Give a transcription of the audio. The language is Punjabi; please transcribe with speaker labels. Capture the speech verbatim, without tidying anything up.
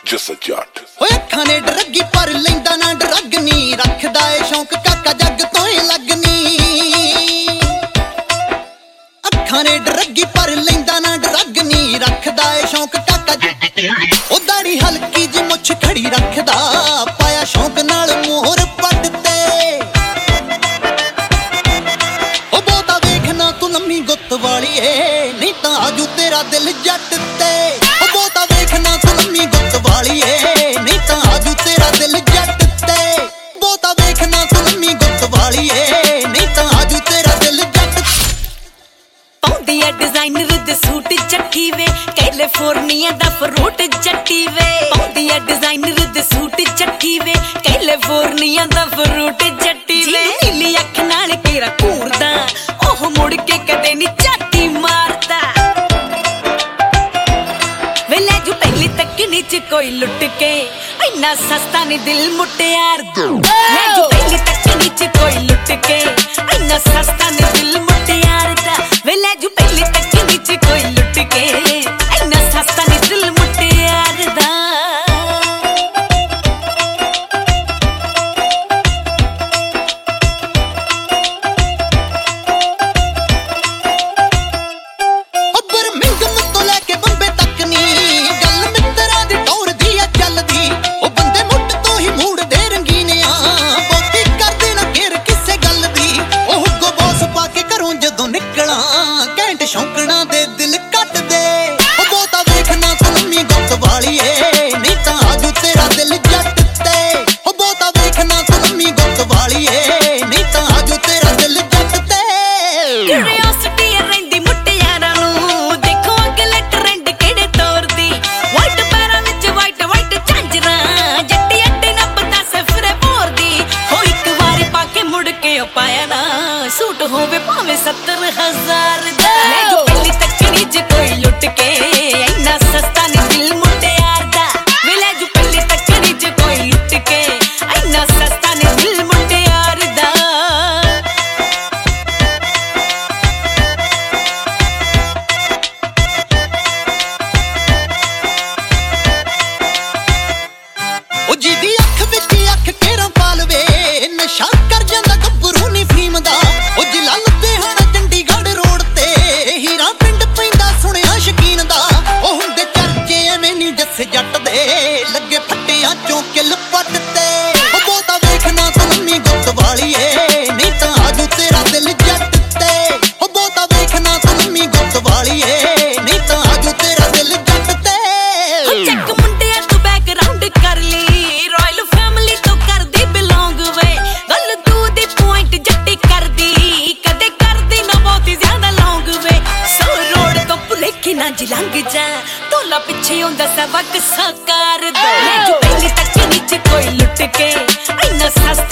Speaker 1: ਜਿਸ ਜੱਟ
Speaker 2: ਓਏ ਅੱਖਾਂ ਨੇ ਡਰੱਗੀ ਪਰ ਲੈਂਦਾ ਨਾ ਡਰੱਗ ਨੀ ਰੱਖਦਾ ਏ ਸ਼ੌਂਕ ਕਾਕਾ ਜੱਗ ਤੋਂ ਏ ਲੱਗਨੀ ਅੱਖਾਂ ਨੇ ਡਰੱਗੀ ਪਰ ਲੈਂਦਾ ਨਾ ਡਰੱਗ ਨੀ ਰੱਖਦਾ ਏ ਸ਼ੌਂਕ ਕਾਕਾ ਉਹ ਦਾੜੀ ਹਲਕੀ ਜੀ ਮੁੱਛ ਖੜੀ ਰੱਖਦਾ ਪਾਇਆ ਸ਼ੌਂਕ ਨਾਲ ਮੋਹਰ ਪੱਟ ਤੇ ਉਹ ਬਹੁਤਾ ਵੇਖਣਾ ਤੂੰ ਲੰਮੀ ਗੁੱਤ ਵਾਲੀਏ ਨਹੀਂ ਤਾਂ ਆਜੂ ਤੇਰਾ ਦਿਲ ਜੱਟ ਤੇ ਉਹ ਬਹੁਤਾ ਵੇਖਣਾ ਤੂੰ ਲੰਮੀ ਗੁੱਤ ਵਾਲੀਏ ਨਹੀਂ ਤਾਂ ਆਜੂ ਤੇਰਾ ਦਿਲ ਜੱਟ ਤੇ ਬਹੁਤਾ ਵੇਖਣਾ ਤੂੰ ਲੰਮੀ ਗੁੱਤ ਵਾਲੀਏ ਨਹੀਂ ਤਾਂ ਆਜੂ ਤੇਰਾ ਦਿਲ ਜੱਟ
Speaker 3: ਪਾਉਂਦੀ ਐ ਡਿਜ਼ਾਈਨਰ ਦੇ ਸੂਟ ਚੱਟੀ ਵੇ ਕੈਲੀਫੋਰਨੀਆ ਦਾ ਫਰੂਟ ਜੱਟੀ ਵੇ ਪਾਉਂਦੀ ਐ ਡਿਜ਼ਾਈਨਰ ਦੇ ਸੂਟ ਚੱਟੀ ਵੇ ਕੈਲੀਫੋਰਨੀਆ ਦਾ ਫਰੂਟ ਜੱਟੀ ਵੇ ਨੀਲੀ ਅੱਖ ਨਾਲ ਕੇਰਾ ਘੂਰਦਾ ਉਹ ਮੁੜ ਕੇ ਕਦੇ ਨੀ ਝਾਤੀ ਮਾਰਦਾ ਵੇ ਲੈ ਜੂ ਪਹਿਲੀ ਤੱਕ ਨੀਚ ਕੋਈ ਲੁੱਟ ਕੇ ਇੰਨਾ ਸਸਤਾ ਨੀ ਦਿਲ ਮੁਟਿਆਰ ਦਾ ਲੈ ਜੂ ਪਹਿਲੀ ਤੱਕ ਨੀਚ ਕੋਈ ਲੁੱਟ ਕੇ ਇੰਨਾ ਸਸਤਾ ਨੀ ਦਿਲ ਮੁਟਿਆਰ ਦਾ ਵੇ ਲੈ ਜੂ ਪਹਿਲੀ ਤੱਕ ਨੀਚ ਕੋਈ ਲੁੱਟ ਕੇ ਇੰਨਾ ਸਸਤਾ ਨੀ ਦਿਲ ਮੁਟਿਆਰ ਦਾ
Speaker 2: ਸ਼ੌਂਕਣਾ ਦੇ ਦਿਲ ਕੱਟ ਦੇ ਉਹ ਬਹੁਤਾ ਵੇਖਣਾ ਤੂੰ ਲੰਮੀ ਗੁੱਤ ਵਾਲੀਏ ਨਹੀਂ ਤਾਂ ਆਜੂ ਤੇਰਾ ਦਿਲ ਜੱਟ ਤੇ ਉਹ ਬਹੁਤਾ ਵੇਖਣਾ ਤੂੰ ਲੰਮੀ ਗੁੱਤ ਵਾਲੀਏ ਨਹੀਂ ਤਾਂ ਆਜੂ ਤੇਰਾ ਦਿਲ ਜੱਟ ਤੇ
Speaker 3: ਕਿਉਰਿਓਸਿਟੀ ਰਹਿੰਦੀ ਮੁਟਿਆਰਾਂ ਨੂੰ ਦੇਖੋ ਅਗਲੇ ਟ੍ਰੈਂਡ ਕਿਹੜੇ ਤੌਰ ਦੀ ਵਾਈਟ ਪੈਰਾਂ ਵਿੱਚ ਵਾਈਟ ਵਾਈਟ ਝਾਂਜਰਾਂ ਜੱਟੀ ਅੱਡੇ ਨਾ ਪਤਾ ਸਫਰੇ ਭੋਰ ਦੀ ਹੋ ਇੱਕ ਵਾਰੀ ਪਾ ਕੇ ਮੁੜ ਕੇ ਉਹ ਪਾਇਆ ਨਾ ਸੂਟ ਹੋਵੇ ਭਾਵੇਂ ਸੱਤਰ ਹਜ਼ਾਰ ਦਾ ਲੈ ਜੋ ਪਹਿਲੀ ਤੱਕ ਨੀ ਜੇ ਕੋਈ ਲੁੱਟ ਕੇ ਇੰਨਾ ਸਸਤਾ ਨੀ ਦਿਲ ਮੁਟਿਆਰ ਦਾ ਵੇ ਲੈ ਜੋ ਪਹਿਲੀ ਤੱਕ ਨੀ ਜੇ ਕੋਈ ਲੁੱਟ ਕੇ ਇੰਨਾ ਸਸਤਾ ਨੀ ਦਿਲ ਮੁਟਿਆਰ ਦਾ
Speaker 2: ਉਹ ਜਿਹਦੀ ਅੱਖ ਵਿੱਚ ਅੱਖ ਕੇਰਾਂ ਪਾ ਲਵੇ ਨਸ਼ਾ ਕਰ ਜਾਂਦਾ ਗੱਭਰੂ ਨੀ ਫੀਮ ਦਾ ਉਹ ਜਿਲਾ ਲੱਦੇ ਹਣਾ ਚੰਡੀਗੜ੍ਹ ਰੋਡ ਤੇ ਹੀਰਾ ਪਿੰਡ ਪੈਂਦਾ ਸੁਣਿਆ ਸ਼ਕੀਨ ਦਾ ਉਹ ਹੁੰਦੇ ਚਰਚੇ ਐਵੇਂ ਨੀ ਜੱਸ ਜੱਟ ਦੇ ਲੱਗੇ ਫੱਟਿਆਂ ਚੋਂ ਕਿੱਲ ਪੱਟ ਤੇ ਉਹ ਬਹੁਤਾ ਵੇਖਣਾ ਤੂੰ ਲੰਮੀ ਗੁੱਤ ਵਾਲੀਏ ਨਹੀਂ ਤਾਂ ਆਜੂ ਤੇਰਾ ਦਿਲ ਜੱਟ ਤੇ ਉਹ ਬਹੁਤਾ ਵੇਖਣਾ ਤੂੰ ਲੰਮੀ ਗੁੱਤ ਵਾਲੀਏ ਨਹੀਂ ਤਾਂ ਆਜੂ ਤੇਰਾ ਦਿਲ ਜੱਟ ਤੇ
Speaker 3: ਚੱਕ ਮੁੰਡਿਆਂ ਤੂੰ ਬੈਕਗ੍ਰਾਉਂਡ ਕਰ ਲਈ ਰਾਇਲ ਫੈਮਿਲੀ ਤੋਂ ਕਰਦੀ ਬਿਲੋਂਗ ਵੇ ਗੱਲ ਤੂੰ ਦੀ ਪੁਆਇੰਟ ਜੱਟੀ ਕਰਦੀ ਕਦੇ ਕਰਦੀ ਨਾ ਬਹੁਤੀ ਜ਼ਿਆਦਾ ਲੌਂਗ ਵੇ ਸੋ ਰੋਡ ਤੋਂ ਭੁਲੇਖੇ ਨਾ ਲੰਘ ਜਾ ਢੋਲਾ ਪਿੱਛੇ ਹੁੰਦਾ ਸਬਕ ਸਾਕਾਰ ਦਾ ਲੈ ਜੋ ਪਹਿਲੀ ਤੱਕ ਨੀਚ ਕੋਈ ਲੁੱਟ ਕੇ ਇੰਨਾ ਸਸਤਾ